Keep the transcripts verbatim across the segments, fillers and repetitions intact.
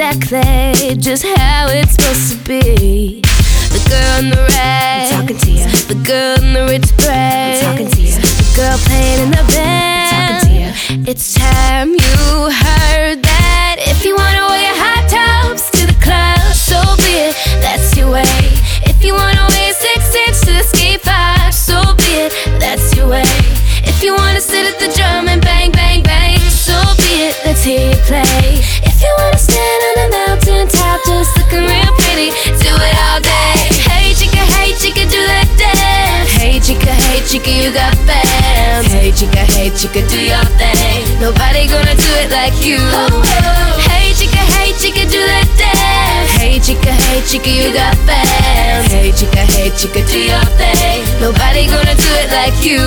exactly just how it's supposed to be. The girl in the red, I'm talking to you. The girl in the rich braid, I'm talking to you. The girl playing in the band, I'm talking to you. It's time you heard that. If you wanna wear your high tops to the club, so be it, that's your way. If you wanna wear six inch to the skate park, so be it, that's your way. If you wanna sit at the drum and bang, bang, bang, so be it, let's hear you play. If you wanna stand on the mountain top just looking real pretty, do it all day. Hey chica, hey chica, do that dance. Hey chica, hey chica, you got bands. Hey chica, hey chica, do your thing. Nobody gonna do it like you. Hey chica, hey chica, do that dance. Hey chica, hey chica, you got bands. Hey chica, hey chica, do your thing. Nobody gonna do it like you.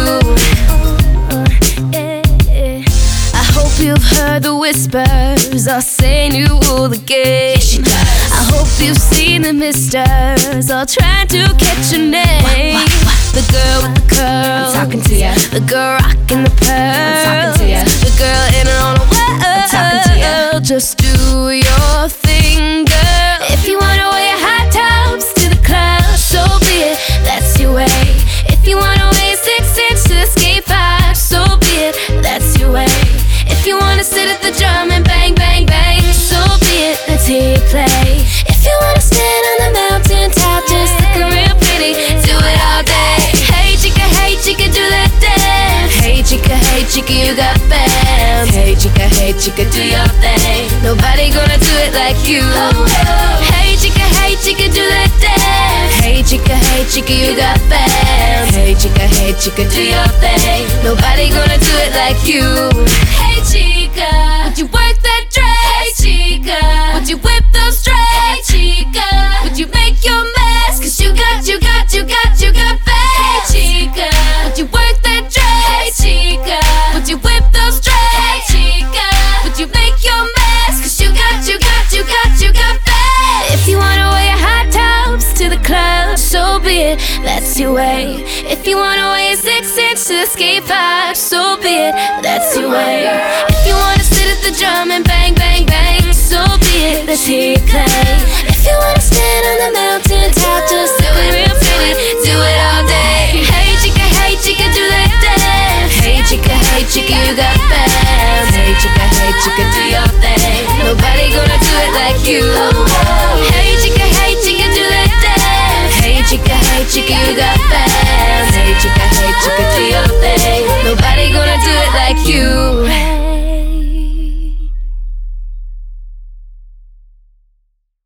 I hope you've heard the whispers all saying you rule the game. I hope you've seen the misters all trying to catch your name. The girl with the curls, I'm talking to ya. The girl rocking the pearls, I'm talking to ya. The girl in her own world, I'm talking to ya. Just do your thing, girl. If you wanna wear your high tops to the club, so be it, that's your way. If you wanna wear six inch to the skate park, so be it, that's your way. If you wanna sit at the drum and bang, bang, bang, so be it, let's hear you play. If you wanna stand on the mountain top just looking real pretty, do it all day. Hey chica, hey chica, do that dance. Hey chica, hey chica, you got bands. Hey chica, hey chica, do your thing. Nobody gonna do it like you. Hey chica, hey chica, do that dance. Hey chica, hey chica, you got bands. Hey chica, hey chica, do your thing. Nobody gonna do it like you. Hey chica, would you work that dress? Hey chica, would you whip those dreads? Hey chica, would you make your mess? Cause you got, you got, you got, you got bands. Hey chica, would you work that dress? Hey chica, would you whip those dreads? Hey chica, would you make your mess? Cause you got, you got, you got, you got bands. If you wanna wear your high tops to the club, so be it, that's your way. If you wanna wear six inch to the skate park, so be it, that's your way. If you wanna sit at the drum and bang, bang, bang, so be it, let's hear you play. If you wanna stand on the mountain top just looking real pretty, do it all day. Hey chica, hey chica, do that dance. Hey chica, hey chica, you got bands. Hey chica, hey chica, do your thing. Nobody gonna do it like you.